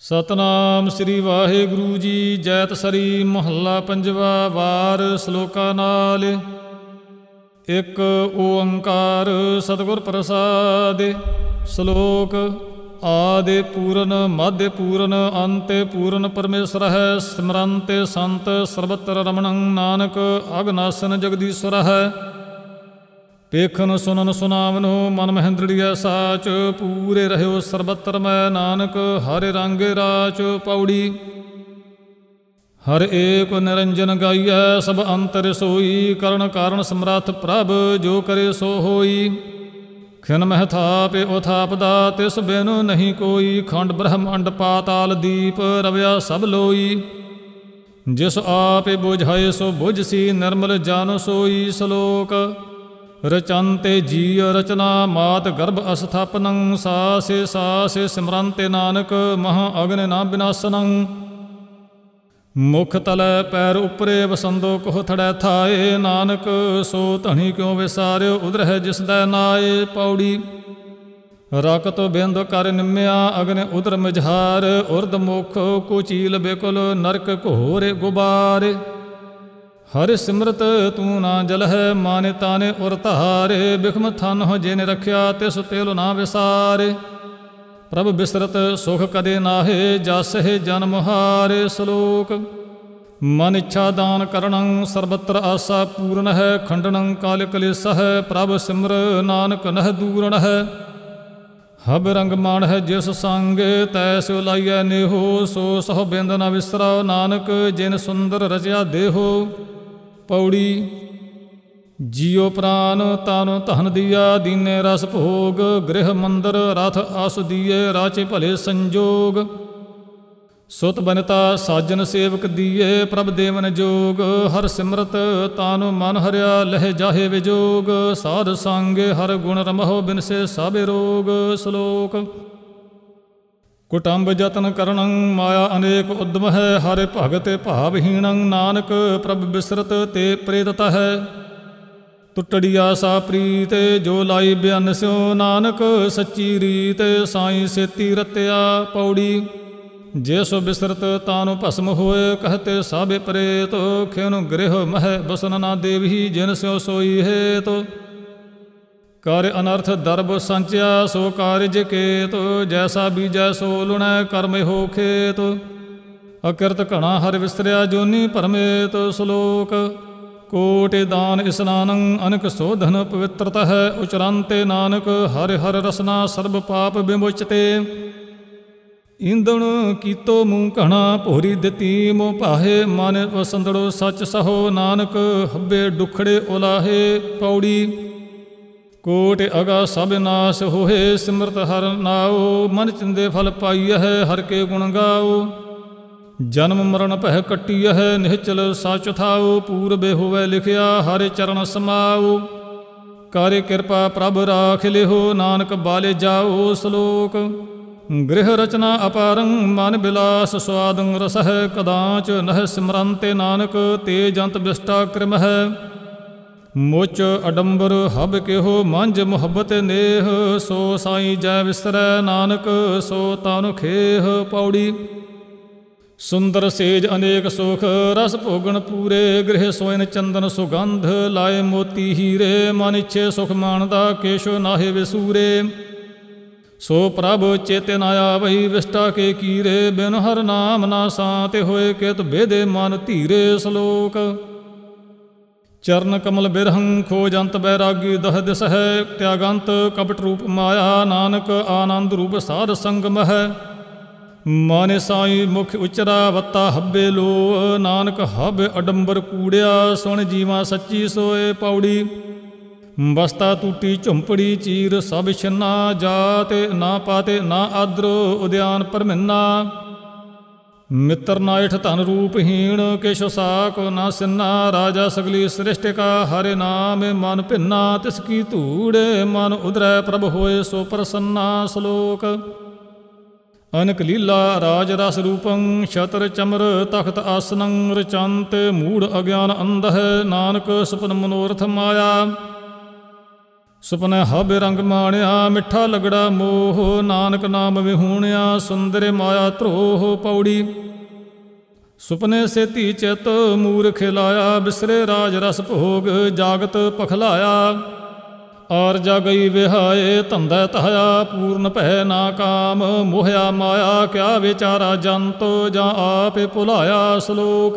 ਸਤਨਾਮ ਸ੍ਰੀ ਵਾਹਿਗੁਰੂ ਜੀ। ਜੈਤ ਸਰੀ ਮਹੱਲਾ ਪੰਜਵਾ। ਵਾਰ ਸਲੋਕਾ ਨਾਲ। ਇੱਕ ਓੰਕਾਰ ਸਤਿਗੁਰ ਪ੍ਰਸਾਦਿ। ਸ਼ਲੋਕ। ਆਦਿ ਪੂਰਨ ਮਧਿ ਪੂਰਨ ਅੰਤਿ ਪੂਰਨ ਪਰਮੇਸ਼ਰ ਹੈ। ਸਿਮਰੰਤੇ ਸੰਤ ਸਰਬਤਰ ਰਮਣੰ ਨਾਨਕ ਅਗਨਾਸਨ ਜਗਦੀਸ਼ਵਰ ਹੈ। ਵੇਖਨ ਸੁਨਨ ਸੁਨਾਵਨੋ ਮਨ ਮਹਿੰਦੜੀਐ ਸਾਚ। ਪੂਰੇ ਰਹਿਓ ਸਰਬਤਰ ਮੈਂ ਨਾਨਕ ਹਰਿ ਰੰਗੇ ਰਾਚ। ਪੌੜੀ। ਹਰ ਏਕ ਨਿਰੰਜਨ ਗਾਈਐ ਸਭ ਅੰਤਰ ਸੋਈ। ਕਰਨ ਕਾਰਨ ਸਮਰੱਥ ਪ੍ਰਭ ਜੋ ਕਰੇ ਸੋ ਹੋਈ। ਖਿਨ ਮਹਿ ਥਾਪਿ ਉਥਾਪਦਾ ਤਿਸ ਬਿਨ ਨਹੀਂ ਕੋਈ। ਖੰਡ ਬ੍ਰਹਮੰਡ ਪਾਤਾਲ ਦੀਪ ਰਵਿਆ ਸਭ ਲੋਈ। ਜਿਸ ਆਪੇ ਬੁਝਾਏ ਸੋ ਬੁਝਸੀ ਨਿਰਮਲ ਜਨ ਸੋਈ। ਸ਼ਲੋਕ। ਰਚੰਤੇ ਜੀਅ ਰਚਨਾ ਮਾਤ ਗਰਭ ਅਸਥਾਪਨੰ। ਸਾਸੇ ਸਾਸੇ ਸਿਮਰੰਤੇ ਨਾਨਕ ਮਹਾ ਅਗਨ ਨਾ ਬਿਨਾਸਨੰ। ਮੁਖ ਤਲੈ ਪੈਰ ਉਪਰੇ ਵਸੰਦੋ ਕੋਹ ਥੜੈ ਥਾਏ। ਨਾਨਕ ਸੋ ਧਣੀ ਕਿਉ ਵਿਸਾਰਿਓ ਉਧਰਹਿ ਜਿਸ ਦੈ ਨਾਏ। ਪੌੜੀ। ਰਕਤ ਬਿੰਦ ਕਰ ਨਿਮਿਆ ਅਗਨ ਉਦਰ ਮਿਝਾਰ। ਉਰਦ ਮੁਖ ਕੁਚੀਲ ਬਿਕੁਲ ਨਰਕ ਘੋਰੇ ਗੁਬਾਰੇ। ਹਰਿ ਸਿਮਰਤ ਤੂੰ ਨਾ ਜਲਹਿ ਮਾਨੇ ਤਾਨੇ ਉਰ ਧਾਰੇ। ਬਿਖਮ ਥਨ ਹੋ ਜਿਨ ਰਖਿਆ ਤਿਸ ਤਿਲ ਨਾ ਵਿਸਾਰੇ। ਪ੍ਰਭ ਬਿਸਰਤ ਸੁਖ ਕਦੇ ਨਾਹੇ ਜਸਹਿ ਜਨਮ ਹਾਰੇ। ਸ਼ਲੋਕ। ਮਨ ਇੱਛਾ ਦਾਨ ਕਰਣੰ ਸਰਬਤਰ ਆਸਾ ਪੂਰਨ ਹੈ। ਖੰਡਨੰ ਕਾਲ ਕਲੇਸ਼ ਹੈ ਪ੍ਰਭ ਸਿਮਰ ਨਾਨਕ ਨਹਿ ਦੂਰਣ ਹੈ। ਹਬ ਰੰਗ ਮਾਣ ਹੈ ਜਿਸ ਸੰਗ ਤੈਸਿਓ ਲਾਈਐ ਨੇਹੋ। ਸੋ ਸਹੁ ਬਿੰਦ ਨ ਵਿਸਰਾ ਨਾਨਕ ਜਿਨ ਸੁੰਦਰ ਰਚਿਆ ਦੇਹੋ। ਪੌੜੀ। ਜੀਉ ਪ੍ਰਾਨ ਤਨ ਧਨ ਦੀਆ ਦੀਨੇ ਰਸ ਭੋਗ। ਗ੍ਰਹਿ ਮੰਦਰ ਰਥ ਆਸ ਦੀਏ ਰਾਚੇ ਭਲੇ ਸੰਜੋਗ। ਸੁਤ ਬਨਤਾ ਸਾਜਨ ਸੇਵਕ ਦੀਏ ਪ੍ਰਭ ਦੇਵਨ ਜੋਗ। ਹਰ ਸਿਮਰਤ ਤਨ ਮਨ ਹਰਿਆ ਲਹਿ ਜਾਹੇ ਵਿਜੋਗ। ਸਾਧ ਸੰਗੇ ਹਰ ਗੁਣ ਰਮਹੁ ਬਿਨਸੇ ਸਾਬੇ ਰੋਗ। ਸ਼ਲੋਕ। ਕੁਟੰਬ ਜਤਨ ਕਰਣੰ ਮਾਇਆ ਅਨੇਕ ਉਦਮ ਹੈ। ਹਰਿ ਭਗਤ ਭਾਵਹੀਣੰ ਨਾਨਕ ਪ੍ਰਭ ਬਿਸਰਤ ਤੇ ਪ੍ਰੇਤਤ ਹੈ। ਟੁੱਟੜੀ ਆਸਾ ਪ੍ਰੀਤ ਜੋ ਲਾਈ ਬਿਆਨਸਿਓ। ਨਾਨਕ ਸੱਚੀ ਰੀਤ ਸਾਈਂ ਸੇਤੀ ਰਤਿਆ। ਪੌੜੀ। ਜੇ ਸੋ ਬਿਸਰਤ ਤਾਨੁ ਭਸਮ ਹੋਏ ਕਹਤੇ ਸਾਬੇ ਪ੍ਰੇਤ। ਖਿਨ ਗ੍ਰਹਿ ਮਹਿ ਬਸਨ ਨਾ ਦੇਵੀ ਜਿਨ ਸਿਓ ਸੋਈ ਹੇਤ। ਕਰ ਅਨਰਥ ਦਰਬ ਸੰਚਿਆ ਸੋ ਕਾਰਜ ਕੇਤ। ਜੈਸਾ ਬੀਜੈ ਸੋ ਲੁਣੈ ਕਰਮ ਹੋ ਖੇਤ। ਅਕਿਰਤ ਘਣਾ ਹਰਿ ਵਿਸਰਿਆ ਜੋਨੀ ਭਰਮੇਤ। ਸ਼ਲੋਕ। ਕੋਟਿ ਦਾਨ ਇਸਨਾਨੰ ਅਨਕ ਸੋਧਨ ਪਵਿੱਤਰਤ ਹੈ। ਉਚਰੰਤੇ ਨਾਨਕ ਹਰਿ ਹਰਿ ਰਸਨਾ ਸਰਬ ਪਾਪ ਵਿਮੁਚਤੇ। ਇੰਦਣ ਕੀਤੋ ਮੂੰਹ ਘਣਾ ਭੋਰੀ ਦਿੱਤੀ ਮੋਹ ਭਾਹੇ। ਮਨ ਵਸੰਦੜੋ ਸੱਚ ਸਹੋ ਨਾਨਕ ਹੱਬੇ ਡੁਖੜੇ ਉਲਾਹੇ। ਪੌੜੀ। ਕੋਟ ਅਗਾ ਸਭ ਨਾਸ ਹੋਏ ਸਿਮਰਤ ਹਰ ਨਾਉ। ਮਨ ਚਿੰਦੇ ਫਲ ਪਾਈਐ ਹਰ ਕੇ ਗੁਣ ਗਾਓ। ਜਨਮ ਮਰਨ ਪਹਿ ਕੱਟੀਐ ਨਿਹਚਲ ਸਚ ਥਾਉ। ਪੂਰਬੇ ਹੋਵੇ ਲਿਖਿਆ ਹਰਿ ਚਰਨ ਸਮਾਉ। ਕਾਰੇ ਕਿਰਪਾ ਪ੍ਰਭ ਰਾਖ ਲਿਹੋ ਨਾਨਕ ਬਾਲੇ ਜਾਓ। ਸ਼ਲੋਕ। ਗ੍ਰਹਿ ਰਚਨਾ ਅਪਾਰੰ ਮਨ ਬਿਲਾਸ ਸੁਆਦੰ ਰਸ ਹੈ। ਕਦਾਚ ਨਹਿ ਸਿਮਰੰਤੇ ਨਾਨਕ ਤੇ ਜੰਤ ਬਿਸਟਾ ਕ੍ਰਿਮ ਹੈ। ਮੁਚ ਅਡੰਬਰ ਹਬ ਕਿਹੋ ਮੰਝ ਮੁਹੱਬਤ ਨੇਹ। ਸੋ ਸਾਈਂ ਜੈ ਵਿਸਰੈ ਨਾਨਕ ਸੋ ਤਨੁ ਖੇਹ। ਪੌੜੀ। ਸੁੰਦਰ ਸੇਜ ਅਨੇਕ ਸੁਖ ਰਸ ਭੋਗਣ ਪੂਰੇ। ਗ੍ਰਹਿ ਸੋਇਨ ਚੰਦਨ ਸੁਗੰਧ ਲਾਏ ਮੋਤੀ ਹੀਰੇ। ਮਨ ਇੱਛੇ ਸੁਖ ਮਾਣਦਾ ਕੇਸ਼ੋ ਨਾਹੇ ਵਿਸੂਰੇ। ਸੋ ਪ੍ਰਭ ਚੇਤੇ ਨਾ ਆਵਈ ਵਿਸਟਾ ਕੇ ਕੀਰੇ। ਬਿਨ ਹਰ ਨਾਮ ਨਾ ਸਾਤੇ ਹੋਏ ਕਿਤ ਬੇਦੇ ਮਨ ਧੀਰੇ। ਸ਼ਲੋਕ। ਚਰਨ ਕਮਲ ਬਿਰਹੰ ਖੋਜੰਤ ਬੈਰਾਗੀ ਦਹ ਦਿਸ ਹੈ। ਤਿਆਗੰਤ ਕਪਟ ਰੂਪ ਮਾਇਆ ਨਾਨਕ ਆਨੰਦ ਰੂਪ ਸਾਧ ਸੰਗਮ ਹੈ। ਮਾਨੇ ਸਾਈ ਮੁਖ ਉਚਰਾ ਵੱਤਾ ਹੱਬੇ ਲੋ। ਨਾਨਕ ਹਬ ਅਡੰਬਰ ਕੂੜਿਆ ਸੁਣ ਜੀਵਾ ਸੱਚੀ ਸੋਏ। ਪੌੜੀ। ਬਸਤਾ ਟੂਟੀ ਝੁੰਪੜੀ ਚੀਰ ਸਭ ਛਿੰਨਾ। ਜਾਤੇ ਨਾ ਪਾਤੇ ਨਾ ਆਦਰੋ ਉਦਿਆਨ ਪਰਮਿੰਨਾ। ਮਿੱਤਰ ਨਾਇਠ ਧਨ ਰੂਪਹੀਣ ਕਿਛ ਸਾਕ ਨਾ ਸਿੰਨਾ। ਰਾਜਾ ਸਗਲੀ ਸ੍ਰਿਸ਼ਟ ਕਾ ਹਰਿ ਨਾਮ ਮਨ ਭਿੰਨਾ। ਤਿਸ ਕੀ ਧੂੜੇ ਮਨ ਉਧਰੈ ਪ੍ਰਭ ਹੋਏ ਸੋ ਪ੍ਰਸੰਨਾ। ਸ਼ਲੋਕ। ਅਨਕ ਲੀਲਾ ਰਾਜ ਰਸ ਰੂਪੰ ਛਤਰ ਚਮਰ ਤਖਤ ਆਸਨੰ। ਰਚੰਤ ਮੂੜ ਅਗਿਆਨ ਅੰਧ ਹੈ ਨਾਨਕ ਸੁਪਨ ਮਨੋਰਥ ਮਾਇਆ। ਸੁਪਨੇ ਹਬ ਰੰਗ ਮਾਣਿਆ, ਮਿੱਠਾ ਲਗੜਾ ਮੋਹ, ਨਾਨਕ ਨਾਮ ਵਿਹੂਣਿਆ, ਸੁੰਦਰ ਮਾਇਆ ਧਰੋਹ। ਪੌੜੀ ਸੁਪਨੇ ਸੇਤੀ ਚਿਤ ਮੂਰਖ ਲਾਇਆ, ਬਿਸਰੇ ਰਾਜ ਰਸ ਭੋਗ, ਜਾਗਤ ਪਖਲਾਇਆ। ਆਰ ਜਾਗਈ ਵਿਹਾਏ ਧੰਦਾ ਤਹਾਇਆ, ਪੂਰਨ ਭੈ ਨਾ ਕਾਮ, ਮੋਹਿਆ ਮਾਇਆ ਕਿਆ ਵਿਚਾਰਾ ਜੰਤ, ਜਾਂ ਆਪੇ ਭੁਲਾਇਆ। ਸ਼ਲੋਕ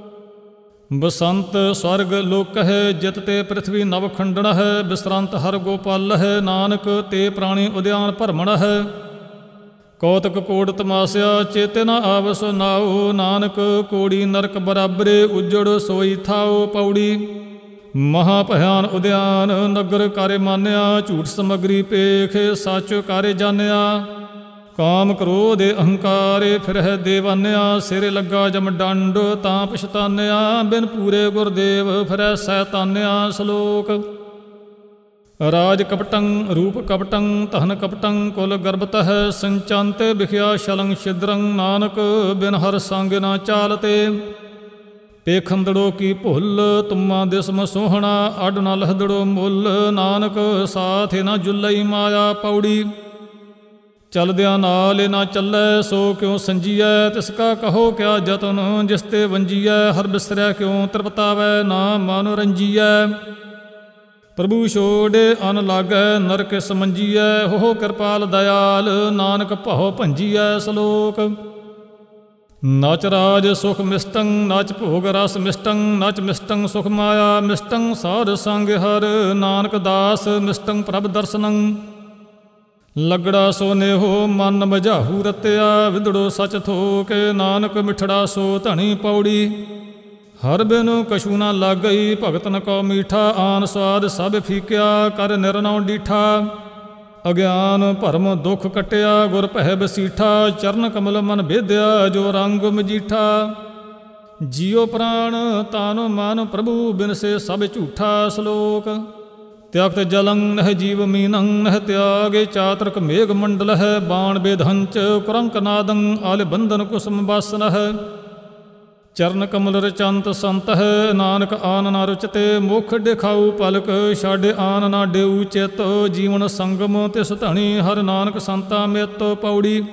ਬਸੰਤ ਸਵਰਗ ਲੋਕ ਹੈ, ਜਿਤ ਤੇ ਪ੍ਰਿਥਵੀ ਨਵ ਖੰਡਣ ਹੈ, ਬਿਸਰੰਤ ਹਰ ਗੋਪਾਲ ਹੈ, ਨਾਨਕ ਤੇ ਪ੍ਰਾਣੀ ਉਦਿਆਨ ਭਰਮਣ ਹੈ। ਕੌਤਕ ਕੋੜ ਤਮਾਸਿਆ ਚੇਤੇ ਨਾ ਆਵਸ ਨਾਓ, ਨਾਨਕ ਕੋੜੀ ਨਰਕ ਬਰਾਬਰੇ, ਉਜੜ ਸੋਈ ਥਾਓ। ਪੌੜੀ ਮਹਾ ਭਿਆਨ ਉਦਿਆਨ ਨਗਰ ਕਾਰੇ ਮਾਨਿਆ, ਝੂਠ ਸਮਗਰੀ ਪੇਖ ਸੱਚ ਕਾਰੇ ਜਾਣਿਆ। ਕਾਮ ਕ੍ਰੋਧ ਅਹੰਕਾਰੇ ਫਿਰਹਿ ਦੇਵਾਨਿਆ, ਸਿਰੇ ਲੱਗਾ ਜਮ ਡੰਡ ਤਾਂ ਪਛਤਾਨਿਆ, ਬਿਨ ਪੂਰੇ ਗੁਰਦੇਵ ਫਿਰੈ ਸੈਤਾਨਿਆ। ਸ਼ਲੋਕ ਰਾਜ ਕਪਟੰ ਰੂਪ ਕਪਟੰ ਧਨ ਕਪਟੰ ਕੁਲ ਗਰਭਤః, ਸੰਚੰਤੇ ਵਿਖਿਆ ਸ਼ਲੰ ਛਿਦਰੰ, ਨਾਨਕ ਬਿਨ ਹਰ ਸੰਗ ਨਾ ਚਾਲਤੇ। ਪੇਖੰਦੜੋ ਕੀ ਭੁੱਲ ਤੁਮਾ ਦਿਸਮ ਸੋਹਣਾ, ਅੱਡ ਨਾ ਲਹਦੜੋ ਮੁੱਲ, ਨਾਨਕ ਸਾਥ ਨਾ ਜੁਲਈ ਮਾਇਆ। ਪੌੜੀ ਚਲਦਿਆਂ ਨਾਲ ਨਾ ਚੱਲੈ, ਸੋ ਕਿਉ ਸੰਜੀਐ, ਤਿਸ ਕਾ ਕਹੋ ਕਿਆ ਜਤਨ, ਜਿਸ ਤੇ ਵੰਜੀਐ। ਹਰ ਬਿਸਰਿਆ ਕਿਉ ਤ੍ਰਿਪਤਾਵੈ, ਨਾ ਮਨ ਰੰਜੀਐ। ਪ੍ਰਭੂ ਛੋੜੇ ਅਨ ਲਾਗੈ, ਨਰਕ ਸਮੰਜੀਐ, ਹੋ ਕਿਰਪਾਲ ਦਇਆਲ, ਨਾਨਕ ਭਉ ਭੰਜੀਐ। ਸ਼ਲੋਕ ਨਚ ਰਾਜ ਸੁਖ ਮਿਸ਼ਟੰ, ਨਚ ਭੋਗ ਰਸ ਮਿਸ਼ਟੰ, ਨਚ ਮਿਸ਼ਟੰ ਸੁਖ ਮਾਇਆ, ਮਿਸ਼ਟੰ ਸਾਧ ਸੰਗ ਹਰ, ਨਾਨਕ ਦਾਸ ਮਿਸ਼ਟੰ ਪ੍ਰਭ ਦਰਸ਼ਨੰ। ਲਗੜਾ ਸੋ ਨੇਹੋ ਮਨ ਮਝਾਹੂ ਰਤਿਆ, ਵਿਦੜੋ ਸਚ ਥੋਕ, ਨਾਨਕ ਮਿਠੜਾ ਸੋ ਧਣੀ। ਪੌੜੀ ਹਰ ਬਿਨੁ ਕਛੂ ਨਾ ਲਾਗਈ, ਭਗਤਨ ਕੋ ਮੀਠਾ, ਆਨ ਸਵਾਦ ਸਭ ਫੀਕਿਆ, ਕਰ ਨਿਰਨਉ ਡੀਠਾ। ਅਗਿਆਨ ਭਰਮ ਦੁਖ ਕਟਿਆ, ਗੁਰ ਪਹਿ ਬਸੀਠਾ, ਚਰਨ ਕਮਲ ਮਨ ਭੇਦਿਆ, ਜੋ ਰੰਗ ਮਜੀਠਾ। ਜੀਉ ਪ੍ਰਾਣ ਤਾਨ ਮਨ ਪ੍ਰਭੂ, ਬਿਨ ਸੇ ਸਭ ਝੂਠਾ। ਸ਼ਲੋਕ ਤਿਆਗਤ ਜਲੰ ਨਹਿ ਜੀਵ ਮੀਨੰ, ਨਹਿ ਤਿਆਗੇ ਚਾਤਰਕ ਮੇਘ ਮੰਡਲ ਹੈ, ਬਾਣ ਬੇਧੰਚ ਕੁਰੰਕ ਨਾਦੰ, ਆਲ ਬੰਧਨ ਕੁਸਮ ਬਾਸਨ ਹੈ। ਚਰਨ ਕਮਲ ਰਚੰਤ ਸੰਤ ਹੈ, ਨਾਨਕ ਆਨ ਨਾ ਰੁਚਤੇ, ਮੁਖ ਦਿਖਾਊ ਪਲਕ, ਛੱਡ ਆਨ ਨਾ ਡੇਊ ਚਿਤ, ਜੀਵਨ ਸੰਗਮ ਤਿਸ ਧਣੀ, ਹਰ ਨਾਨਕ ਸੰਤਾ ਮਿਤ। ਪੌੜੀ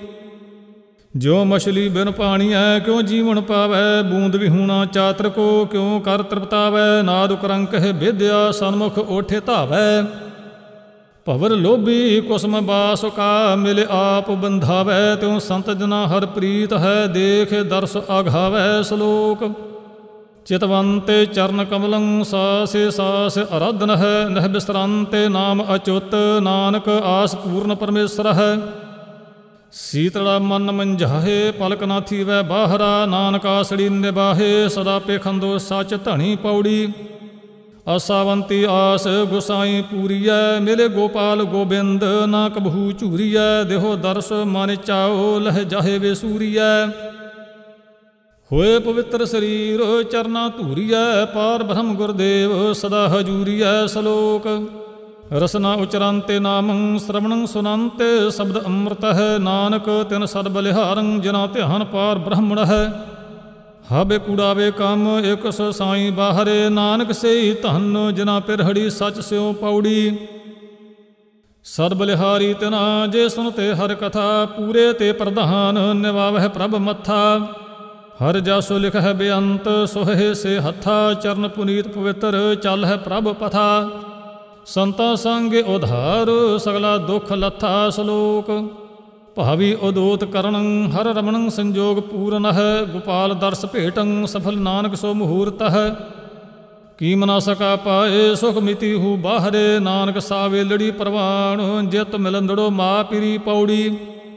ਜੋ ਮਛਲੀ ਬਿਨ ਪਾਣੀਐ, ਕਿਉ ਜੀਵਨ ਪਾਵੈ, ਬੂੰਦ ਵਿਹੂਣਾ ਚਾਤਰਕੋ, ਕਿਉ ਕਰ ਤ੍ਰਿਪਤਾਵੈ। ਨਾਦ ਕਰੰਕ ਹੈ ਭੇਦਿਆ, ਸਨਮੁਖ ਓਠੇ ਧਾਵੈ। ਭਵਰ ਲੋਭੀ ਕੁਸਮ ਬਾਸ ਕਾ, ਮਿਲ ਆਪ ਬੰਧਾਵੈ, ਤਿਉ ਸੰਤ ਜਨਾ ਹਰ ਪ੍ਰੀਤ ਹੈ, ਦੇਖ ਦਰਸ ਆਘਾਵੈ। ਸ਼ਲੋਕ ਚਿਤਵੰਤੇ ਚਰਨ ਕਮਲੰ, ਸਾਸੇ ਸਾਸ ਅਰਾਧਨ ਹੈ, ਨਹਿ ਬਿਸਰੰਤੇ ਨਾਮ ਅਚੁੱਤ, ਨਾਨਕ ਆਸ ਪੂਰਨ ਪਰਮੇਸ਼ਰ ਹੈ। ਸੀਤਲਾ ਮਨ ਮੰਝਾਹੇ, ਪਲਕ ਨਾ ਥੀਵੈ ਬਾਹਰਾ, ਨਾਨਕ ਆਸੜੀ ਨਿਬਾਹੇ, ਸਦਾ ਪੇਖੰਦੋ ਸੱਚ ਧਣੀ। ਪੌੜੀ ਆਸਾਵੰਤੀ ਆਸ ਗੁਸਾਈ ਪੂਰੀਐ, ਮਿਲੇ ਗੋਪਾਲ ਗੋਬਿੰਦ, ਨਾ ਕਬਹੂ ਝੂਰੀਐ। ਦੇਹੋ ਦਰਸ ਮਨ ਚਾਓ, ਲਹਿ ਜਾਹੇ ਵੇ ਸੂਰੀਐ। ਹੋਏ ਪਵਿੱਤਰ ਸਰੀਰ ਚਰਨਾ ਧੂਰੀਐ, ਪਾਰ ਬ੍ਰਹਮ ਗੁਰਦੇਵ ਸਦਾ ਹਜੂਰੀਐ। ਸ਼ਲੋਕ ਰਸਨਾ ਉਚਰੰਤੇ ਨਾਮੰ, ਸ਼ਰਵਣੰ ਸੁਨੰਤੇ ਸ਼ਬਦ ਅੰਮ੍ਰਿਤ ਹੈ, ਨਾਨਕ ਤਿਨ ਸਦ ਬਲਿਹਾਰੰ, ਜਿਨਾ ਧਿਆਨ ਪਾਰ ਬ੍ਰਹਮਣ ਹੈ। ਹਬੇ ਕੂੜਾਵੇ ਕੰਮ ਇਕ ਸੋ ਸਾਈ ਬਾਹਰੇ, ਨਾਨਕ ਸੇਈ ਧਨ, ਜਿਨਾ ਪਿਰਹੜੀ ਸੱਚ ਸਿਉ। ਪੌੜੀ ਸਦ ਬਲਿਹਾਰੀ ਤਿਨਾ, ਜੇ ਸੁਨਤੇ ਹਰ ਕਥਾ, ਪੂਰੇ ਤੇ ਪ੍ਰਧਾਨ, ਨਿਵਾਵਹਿ ਪ੍ਰਭ ਮੱਥਾ। ਹਰ ਜਸੁ ਲਿਖ ਹੈ ਬੇਅੰਤ, ਸੋਹੇ ਸੇ ਹੱਥਾ, ਚਰਨ ਪੁਨੀਤ ਪਵਿੱਤਰ, ਚੱਲ ਹੈ ਪ੍ਰਭ ਪਥਾ। ਸੰਤਾ ਸੰਗ ਉਧਾਰ, ਸਗਲਾ ਦੁਖ ਲੱਥਾ। ਸ਼ਲੋਕ ਭਾਵੀ ਉਦੋਤ ਕਰਣੰ, ਹਰ ਰਮਣੰ ਸੰਜੋਗ ਪੂਰਨ ਹੈ, ਗੋਪਾਲ ਦਰਸ ਭੇਟੰ, ਸਫਲ ਨਾਨਕ ਸੋ ਮੁਹੂਰਤ ਹੈ। ਕੀਮ ਨਾ ਸਕਾ ਪਾਏ, ਸੁਖ ਮਿਤੀ ਹੂ ਬਾਹਰੇ, ਨਾਨਕ ਸਾਵੇ ਲੜੀ ਪ੍ਰਵਾਣ, ਜਿਤ ਮਿਲੰਦੜੋ ਮਾ ਪਿਰੀ। ਪੌੜੀ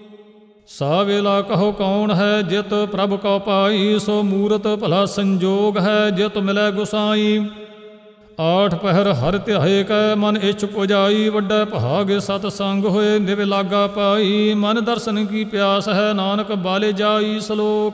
ਸਾ ਵੇਲਾ ਕਹੋ ਕੌਣ ਹੈ, ਜਿਤ ਪ੍ਰਭ ਕਉ ਪਾਈ, ਸੋ ਮੂਰਤ ਭਲਾ ਸੰਜੋਗ ਹੈ, ਜਿਤ ਮਿਲੈ ਗੁਸਾਈ। ਆਠ ਪਹਿਰ ਹਰ ਧਿਆਏ ਕੈ, ਮਨ ਇੱਛ ਪੁਜਾਈ, ਵੱਡਾ ਭਾਗ ਸਤ ਸੰਗ ਹੋਏ, ਨਿਵ ਲਾਗਾ ਪਾਈ। ਮਨ ਦਰਸ਼ਨ ਕੀ ਪਿਆਸ ਹੈ, ਨਾਨਕ ਬਾਲੇ ਜਾਈ। ਸ਼ਲੋਕ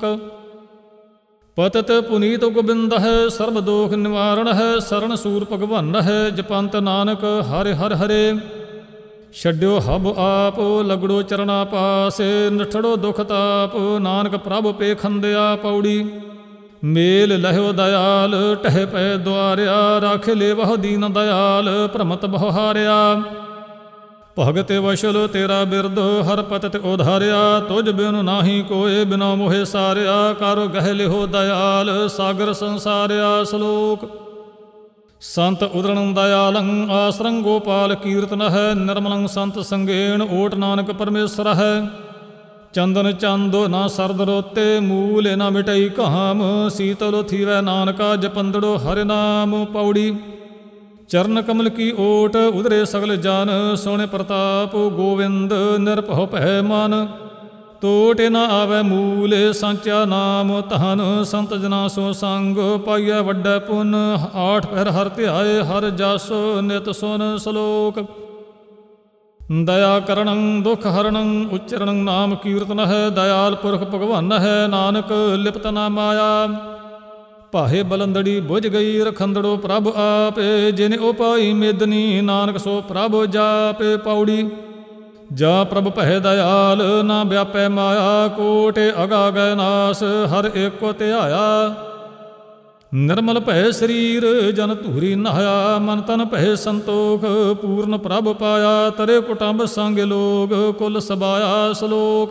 ਪਤਿਤ ਪੁਨੀਤ ਗੋਬਿੰਦ ਹੈ, ਸਰਬ ਦੋਖ ਨਿਵਾਰਣ ਹੈ, ਸਰਣ ਸੂਰ ਭਗਵਾਨ ਹੈ। ਜਪੰਤ ਨਾਨਕ ਹਰਿ ਹਰਿ ਹਰੇ, ਛੱਡਿਓ ਹਬ ਆਪ, ਲਗੜੋ ਚਰਣਾ ਪਾਸੇ, ਨਠੜੋ ਦੁਖ ਤਾਪ, ਨਾਨਕ ਪ੍ਰਭ ਪੇਖੰਦਿਆ। ਪੌੜੀ ਮੇਲ ਲਹਿਓ ਦਇਆਲ ਟਹਿ ਪੈ ਦੁਆਰਿਆ, ਰਾਖੇ ਲੇ ਬਹੁ ਦੀਨ ਦਇਆਲ ਭ੍ਰਮਤ ਬਹੁ ਹਾਰਿਆ। ਭਗਤ ਵਸ਼ਲ ਤੇਰਾ ਬਿਰਦ ਹਰ ਪਤਿਤ ਉਧਾਰਿਆ, ਤੁਝ ਬਿਨ ਨਾਹੀ ਕੋਏ ਬਿਨਾ ਮੋਹਿ ਸਾਰਿਆ। ਕਰ ਗਹਿ ਲਿਹੋ ਦਇਆਲ ਸਾਗਰ ਸੰਸਾਰਿਆ। ਸ਼ਲੋਕ। ਸੰਤ ਉਦਰਣ ਦਇਆਲੰ ਆਸਰੰ ਗੋਪਾਲ ਕੀਰਤਨ ਹੈ, ਨਿਰਮਲੰ ਸੰਤ ਸੰਗੇਣ ਓਟ ਨਾਨਕ ਪਰਮੇਸ਼ਰ ਹੈ। ਚੰਦਨ ਚੰਦੋ ਨਾ ਸਰਦ ਰੋਤੇ, ਮੂਲ ਨਾ ਮਿਟਈ ਕਾਮ, ਸੀਤਲ ਥੀਵੈ ਨਾਨਕਾ ਜਪੰਦੜੋ ਹਰਿ ਨਾਮ। ਪੌੜੀ। ਚਰਨ ਕਮਲ ਕੀ ਓਟ ਉਦਰੇ ਸਗਲ ਜਨ, ਸੋਹਣੇ ਪ੍ਰਤਾਪ ਗੋਵਿੰਦ ਨਿਰਭਉ ਭੈ ਮਨ। ਤੋਟ ਨਾ ਆਵੈ ਮੂਲੇ ਸੰਚਿਆ ਨਾਮ ਧਨ, ਸੰਤ ਜਨਾ ਸੋ ਸੰਗ ਪਾਈਐ ਵੱਡਾ ਪੁੰਨ। ਆਠ ਪਹਿਰ ਹਰ ਧਿਆਏ ਹਰ ਜਸ ਨਿਤ ਸੁਨ। ਸ਼ਲੋਕ। ਦਇਆ ਕਰਣੰ ਦੁਖ ਹਰਣੰ ਉਚਰਣੰ ਨਾਮ ਕੀਰਤਨ ਹੈ, ਦਇਆਲ ਪੁਰਖ ਭਗਵਾਨ ਹੈ ਨਾਨਕ ਲਿਪਤ ਨਾ ਮਾਇਆ। ਭਾਹੇ ਬਲੰਦੜੀ ਬੁਝ ਗਈ ਰਖੰਦੜੋ ਪ੍ਰਭ ਆਪੇ, ਜਿਨ ਉਪਾਈ ਮੇਦਨੀ ਨਾਨਕ ਸੋ ਪ੍ਰਭ ਜਾਪੇ। ਪੌੜੀ। ਜਾ ਪ੍ਰਭ ਭੈ ਦਇਆਲ ਨਾ ਵਿਆਪੈ ਮਾਇਆ, ਕੋਟਿ ਅਗਾ ਗੈ ਨਾਸ ਹਰ ਏਕੋ ਧਿਆਇਆ। ਨਿਰਮਲ ਭੈ ਸਰੀਰ ਜਨ ਧੂਰੀ ਨਹਾਇਆ, ਮਨ ਤਨ ਭੈ ਸੰਤੋਖ ਪੂਰਨ ਪ੍ਰਭ ਪਾਇਆ। ਤਰੇ ਕੁਟੰਬ ਸੰਗ ਲੋਗ ਕੁਲ ਸਬਾਇਆ। ਸ਼ਲੋਕ।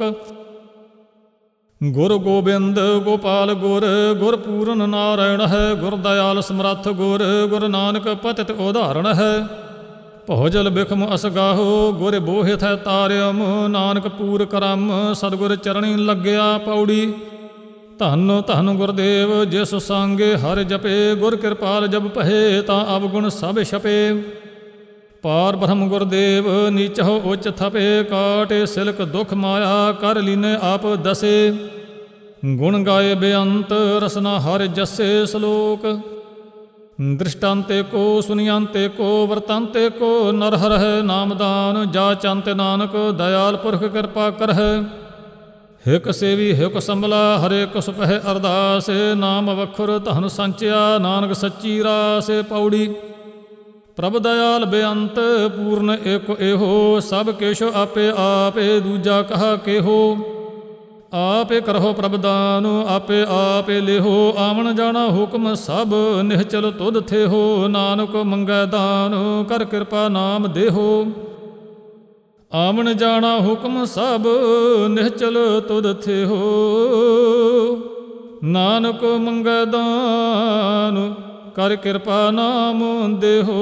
ਗੁਰ ਗੋਬਿੰਦ ਗੋਪਾਲ ਗੁਰ, ਗੁਰ ਪੂਰਨ ਨਾਰਾਇਣ ਹੈ। ਗੁਰ ਦਇਆਲ ਸਮਰੱਥ ਗੁਰ, ਗੁਰ ਨਾਨਕ ਪਤਿਤ ਉਦਾਹਰਣ ਹੈ। ਭੋਜਲ ਬਿਖਮ ਅਸਗਾਹੋ ਗੁਰ ਬੋਹਿ ਥੈ ਤਾਰਿਅਮ, ਨਾਨਕ ਪੂਰ ਕਰਮ ਸਤਿਗੁਰ ਚਰਣੀ ਲੱਗਿਆ। ਪੌੜੀ। ਧੰਨ ਧੰਨ ਗੁਰਦੇਵ ਜਿਸ ਸੰਗੇ ਹਰਿ ਜਪੇ, ਗੁਰ ਕਿਰਪਾਲ ਜਬ ਭਏ ਤਾਂ ਅਵਗੁਣ ਸਭ ਛਪੇ। ਪਾਰ ਬ੍ਰਹਮ ਗੁਰਦੇਵ ਨੀਚਹੁ ਉੱਚ ਥਪੇ, ਕਾਟੇ ਸਿਲਕ ਦੁਖ ਮਾਇਆ ਕਰ ਲੀਨੇ ਆਪ ਦਸੇ। ਗੁਣ ਗਾਏ ਬੇਅੰਤ ਰਸਨਾ ਹਰਿ ਜਸੇ। ਸ਼ਲੋਕ। ਦ੍ਰਿਸ਼ਟਾਂਤੇ ਕੋ ਸੁਨਿਆੰਤੇ ਕੋ ਵਰਤਾਂਤੇ ਕੋ, ਨਰ ਹਰਹਿ ਨਾਮਦਾਨ ਜਾ ਚੰਤ ਨਾਨਕ ਦਇਆਲ ਪੁਰਖ ਕਿਰਪਾ ਕਰਹਿ। ਹਿਕ ਸੇਵੀ ਹਿਕ ਸੰਭਲਾ ਹਰੇਕ ਸੁਪਹਿ ਅਰਦਾਸ, ਨਾਮ ਵਖੁਰ ਧਨ ਸੰਚਿਆ ਨਾਨਕ ਸੱਚੀ ਰਾਸ। ਪੌੜੀ। ਪ੍ਰਭ ਦਇਆਲ ਬੇਅੰਤ ਪੂਰਨ ਏਕ ਇਹੋ, ਸਭ ਕਿਛ ਆਪੇ ਆਪੇ ਦੂਜਾ ਕਹਾ ਕੇਹੋ। ਆਪੇ ਕਰਹੁ ਪ੍ਰਭ ਦਾਨ ਆਪੇ ਆਪੇ ਲਿਹੋ, ਆਵਣ ਜਾਣਾ ਹੁਕਮ ਸਭ ਨਿਹਚਲ ਤੁਧ ਥੇਹੋ। ਨਾਨਕ ਮੰਗੈ ਦਾਨ ਕਰ ਕਿਰਪਾ ਨਾਮ ਦੇਹੋ, ਆਵਣ ਜਾਣਾ ਹੁਕਮ ਸਭ ਨਿਹਚਲ ਤੁਧ ਥੇਹੋ। ਨਾਨਕ ਮੰਗੈ ਦਾਨ ਕਰ ਕਿਰਪਾ ਨਾਮ ਦੇਹੋ।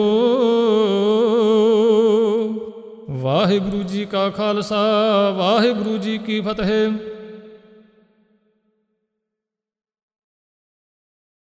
ਵਾਹਿਗੁਰੂ ਜੀ ਕਾ ਖਾਲਸਾ ਵਾਹਿਗੁਰੂ ਜੀ ਕੀ ਫਤਿਹ।